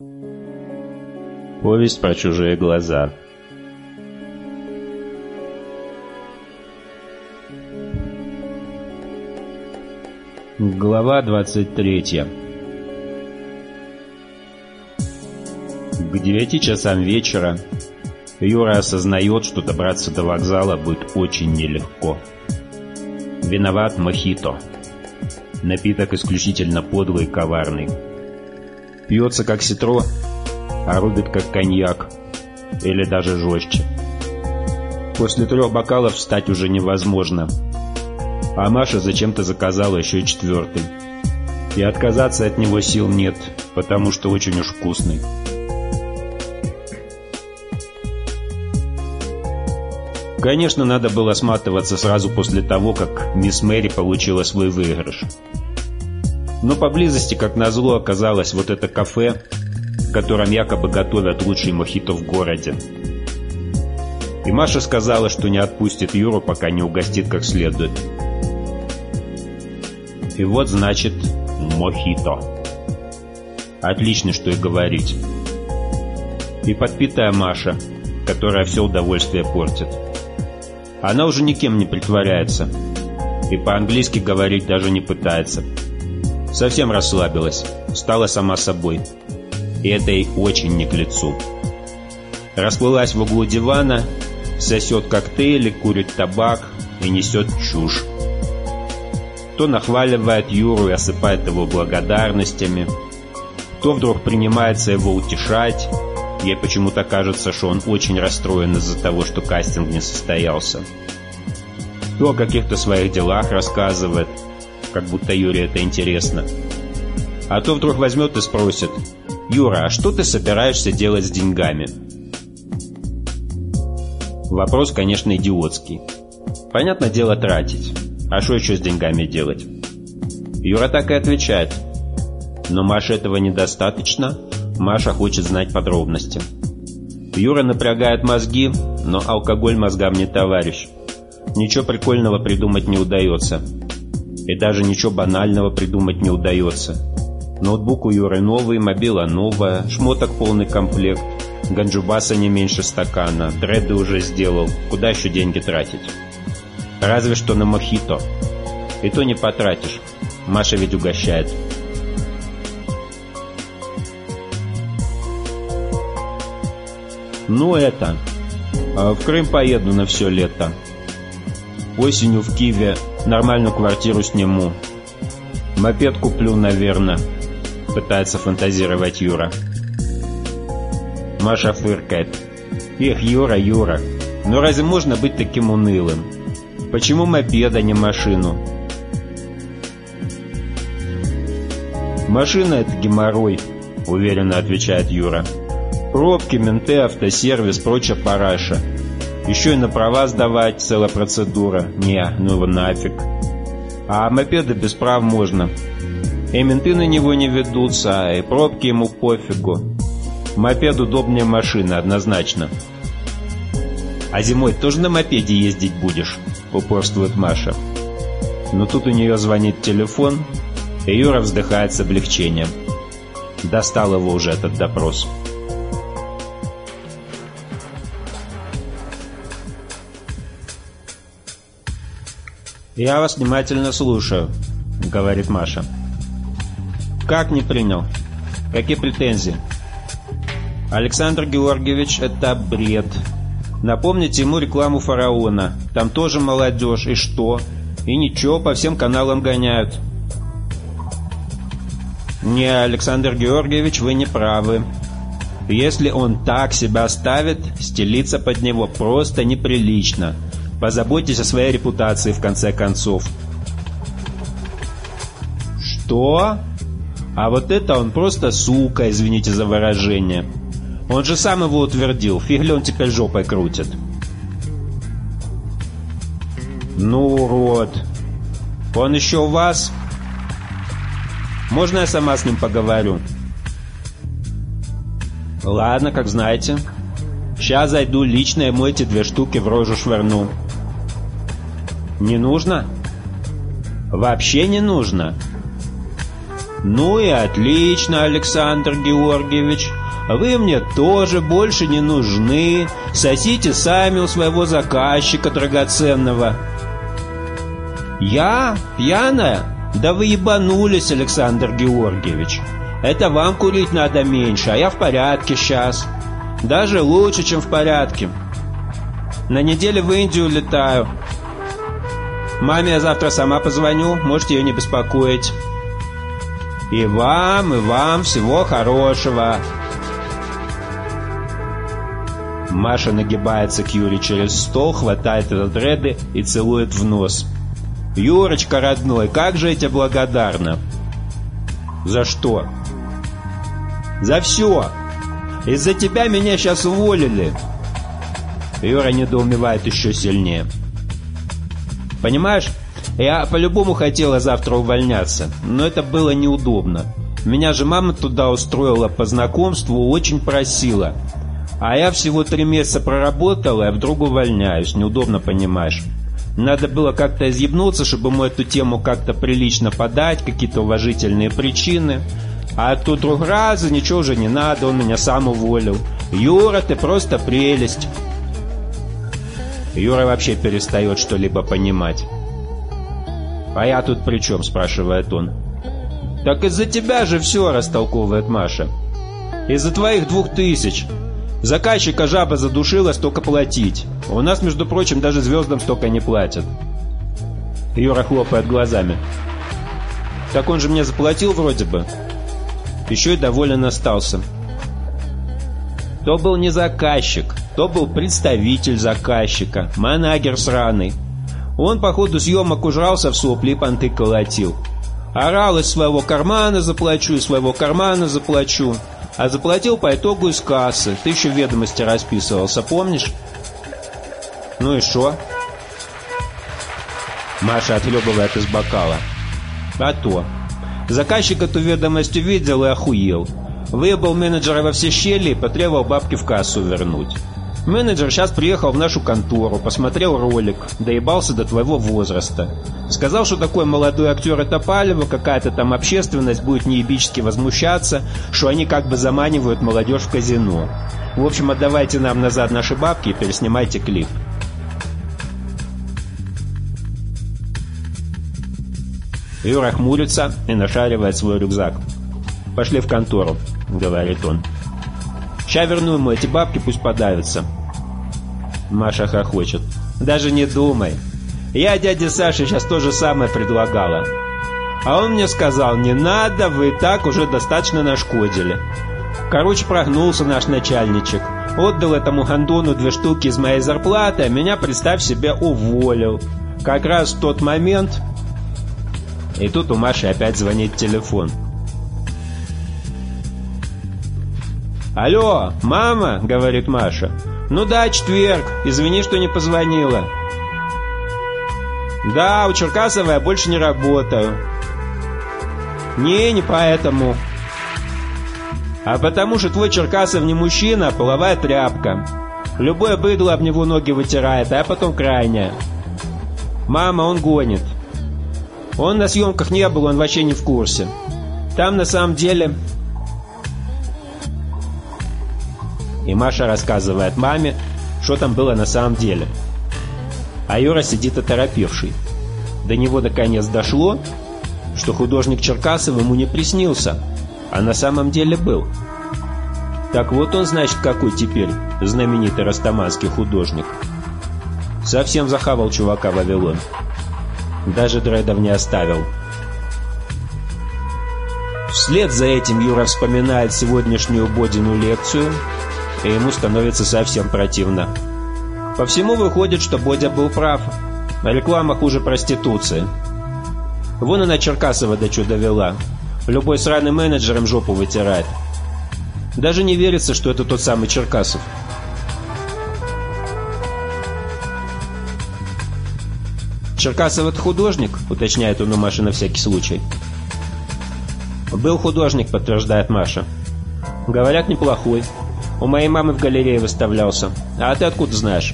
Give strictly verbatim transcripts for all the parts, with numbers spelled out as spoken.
Повесть про чужие глаза. Глава двадцать третья. К девяти часам вечера Юра осознает, что добраться до вокзала будет очень нелегко. Виноват мохито. Напиток исключительно подлый и коварный. Пьется как ситро, а рубит как коньяк, или даже жестче. После трех бокалов встать уже невозможно. А Маша зачем-то заказала еще и четвертый. И отказаться от него сил нет, потому что очень уж вкусный. Конечно, надо было сматываться сразу после того, как мисс Мэри получила свой выигрыш. Но поблизости, как назло, оказалось вот это кафе, в котором якобы готовят лучший мохито в городе. И Маша сказала, что не отпустит Юру, пока не угостит как следует. И вот, значит, мохито. Отлично, что и говорить. И подпитая Маша, которая все удовольствие портит. Она уже никем не притворяется. И по-английски говорить даже не пытается. Совсем расслабилась, стала сама собой. И это ей очень не к лицу. Расплылась в углу дивана, сосет коктейли, курит табак и несет чушь. То нахваливает Юру и осыпает его благодарностями, то вдруг принимается его утешать. Ей почему-то кажется, что он очень расстроен из-за того, что кастинг не состоялся. То о каких-то своих делах рассказывает, как будто Юре это интересно. А то вдруг возьмет и спросит: «Юра, а что ты собираешься делать с деньгами?» Вопрос, конечно, идиотский. Понятное дело, тратить. А что еще с деньгами делать? Юра так и отвечает. Но Маше этого недостаточно. Маша хочет знать подробности. Юра напрягает мозги, но алкоголь мозгам не товарищ. Ничего прикольного придумать не удается. И даже ничего банального придумать не удается. Ноутбук у Юры новый, мобила новая, шмоток полный комплект, ганджубаса не меньше стакана, дреды уже сделал, куда еще деньги тратить? Разве что на мохито. И то не потратишь, Маша ведь угощает. Ну это, в Крым поеду на все лето. Осенью в Киеве нормальную квартиру сниму. Мопед куплю, наверное. Пытается фантазировать Юра. Маша фыркает. Эх, Юра, Юра, ну разве можно быть таким унылым? Почему мопед, а не машину? Машина — это геморрой, уверенно отвечает Юра. Пробки, менты, автосервис, прочая параша. Еще и на права сдавать, целая процедура. Не, ну его нафиг. А мопеда без прав можно. И менты на него не ведутся, и пробки ему пофигу. Мопед удобнее машины, однозначно. А зимой тоже на мопеде ездить будешь? Упорствует Маша. Но тут у нее звонит телефон, и Юра вздыхает с облегчением. Достал его уже этот допрос. «Я вас внимательно слушаю», — говорит Маша. «Как не принял? Какие претензии?» «Александр Георгиевич, это бред. Напомните ему рекламу «Фараона». Там тоже молодежь. И что? И ничего, по всем каналам гоняют». «Не, Александр Георгиевич, вы не правы. Если он так себя ставит, стелиться под него просто неприлично. Позаботьтесь о своей репутации, в конце концов». «Что? А вот это он просто сука, извините за выражение. Он же сам его утвердил, фиг ли он теперь жопой крутит». «Ну, урод. Он еще у вас? Можно я сама с ним поговорю?» «Ладно, как знаете. Сейчас зайду лично, ему эти две штуки в рожу швырну». «Не нужно?» «Вообще не нужно?» «Ну и отлично, Александр Георгиевич. Вы мне тоже больше не нужны. Сосите сами у своего заказчика драгоценного». «Я? Пьяная? Да вы ебанулись, Александр Георгиевич. Это вам курить надо меньше, а я в порядке сейчас. Даже лучше, чем в порядке. На неделе в Индию летаю. Маме я завтра сама позвоню, можете ее не беспокоить. И вам, и вам всего хорошего». Маша нагибается к Юре через стол, хватает дреды и целует в нос. «Юрочка, родной, как же я тебе благодарна!» «За что?» «За все! Из-за тебя меня сейчас уволили!» Юра недоумевает еще сильнее. «Понимаешь, я по-любому хотела завтра увольняться, но это было неудобно. Меня же мама туда устроила по знакомству, очень просила. А я всего три месяца проработала, и вдруг увольняюсь. Неудобно, понимаешь. Надо было как-то изъебнуться, чтобы ему эту тему как-то прилично подать, какие-то уважительные причины. А тут вдруг раз, и ничего уже не надо, он меня сам уволил. Юра, ты просто прелесть». Юра вообще перестает что-либо понимать. «А я тут при чем?» — спрашивает он. «Так из-за тебя же все», — растолковывает Маша. «Из-за твоих двух тысяч. Заказчика жаба задушила столько платить. У нас, между прочим, даже звездам столько не платят». Юра хлопает глазами. «Так он же мне заплатил вроде бы». Еще и доволен остался. То был не заказчик, то был представитель заказчика, манагер сраный. Он по ходу съемок ужрался в сопли и понты колотил. Орал: из своего кармана заплачу, из своего кармана заплачу. А заплатил по итогу из кассы. Ты еще в ведомости расписывался, помнишь? Ну и шо? Маша отхлебывает из бокала. А то. Заказчик эту ведомость увидел и охуел. Выебал менеджера во все щели и потребовал бабки в кассу вернуть. Менеджер сейчас приехал в нашу контору, посмотрел ролик, доебался до твоего возраста. Сказал, что такой молодой актер это палево, какая-то там общественность будет неебически возмущаться, что они как бы заманивают молодежь в казино. В общем, отдавайте нам назад наши бабки и переснимайте клип. Юра хмурится и нашаривает свой рюкзак. «Пошли в контору», — говорит он. «Ща верну ему эти бабки, пусть подавится». Маша хохочет. «Даже не думай. Я дяде Саше сейчас то же самое предлагала. А он мне сказал: не надо, вы и так уже достаточно нашкодили. Короче, прогнулся наш начальничек. Отдал этому гандону две штуки из моей зарплаты, а меня, представь себе, уволил. Как раз в тот момент...» И тут у Маши опять звонит телефон. «Алло, мама?» — говорит Маша. «Ну да, четверг. Извини, что не позвонила». «Да, у Черкасова я больше не работаю». «Не, не поэтому». «А потому что твой Черкасов не мужчина, а половая тряпка. Любое быдло об него ноги вытирает, а потом крайняя. Мама, он гонит. Он на съемках не был, он вообще не в курсе. Там на самом деле...» И Маша рассказывает маме, что там было на самом деле. А Юра сидит оторопевший. До него наконец дошло, что художник Черкасов ему не приснился, а на самом деле был. Так вот он, значит, какой теперь знаменитый растаманский художник. Совсем захавал чувака Вавилон. Даже дредов не оставил. Вслед за этим Юра вспоминает сегодняшнюю Бодину лекцию, и ему становится совсем противно. По всему выходит, что Бодя был прав. Реклама хуже проституции. Вон она Черкасова до чего довела. Любой сраный менеджер им жопу вытирает. Даже не верится, что это тот самый Черкасов. «Черкасов — это художник?» — уточняет он у Маши на всякий случай. «Был художник», — подтверждает Маша. «Говорят, неплохой. У моей мамы в галерее выставлялся. А ты откуда знаешь?»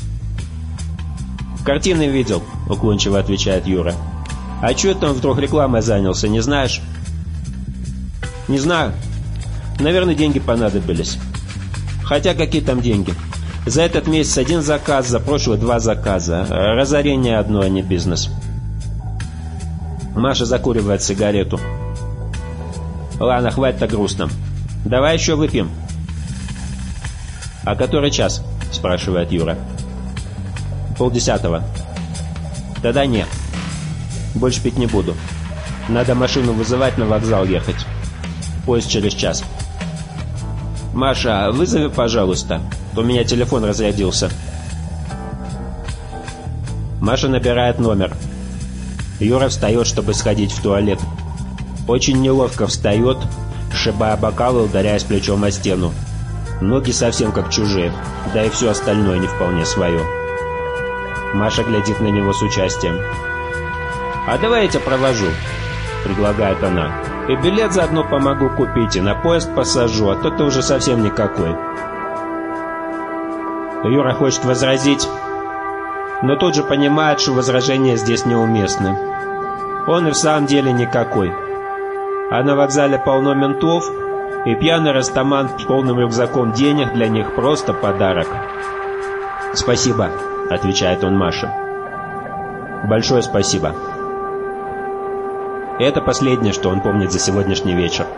«Картины видел», — уклончиво отвечает Юра. «А чё это он вдруг рекламой занялся, не знаешь?» Не знаю. Наверное, деньги понадобились. Хотя какие там деньги? За этот месяц один заказ, за прошлый два заказа. Разорение одно, а не бизнес. Маша закуривает сигарету. Ладно, хватит так грустно. Давай еще выпьем. А который час? Спрашивает Юра. Полдесятого. Тогда нет. Больше пить не буду. Надо машину вызывать, на вокзал ехать. Поезд через час. Маша, вызови, пожалуйста. У меня телефон разрядился. Маша набирает номер. Юра встает, чтобы сходить в туалет. Очень неловко встает, сшибая бокал и ударяясь плечом о стену. Ноги совсем как чужие, да и все остальное не вполне свое. Маша глядит на него с участием. «А давай я тебя провожу», — предлагает она. «И билет заодно помогу купить, и на поезд посажу, а то ты уже совсем никакой». Юра хочет возразить, но тут же понимает, что возражения здесь неуместны. Он и в самом деле никакой. А на вокзале полно ментов, и пьяный растаман с полным рюкзаком денег для них просто подарок. «Спасибо», — отвечает он Маше. «Большое спасибо». И это последнее, что он помнит за сегодняшний вечер.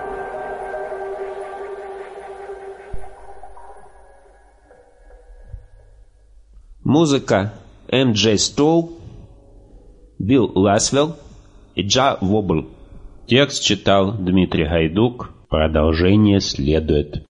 Музыка эм джей Стоу, Билл Ласвелл и Джа Вобл. Текст читал Дмитрий Гайдук. Продолжение следует.